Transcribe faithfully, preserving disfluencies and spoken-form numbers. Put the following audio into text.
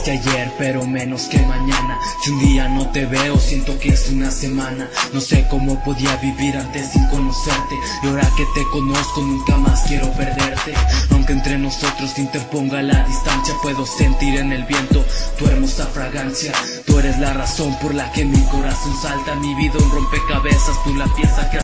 que ayer, pero menos que mañana. Si un día no te veo, siento que es una semana. No sé cómo podía vivir antes sin conocerte, y ahora que te conozco nunca más quiero perderte. Aunque entre nosotros se interponga la distancia, puedo sentir en el viento tu hermosa fragancia. Tú eres la razón por la que mi corazón salta, mi vida un rompecabezas, tú la pieza que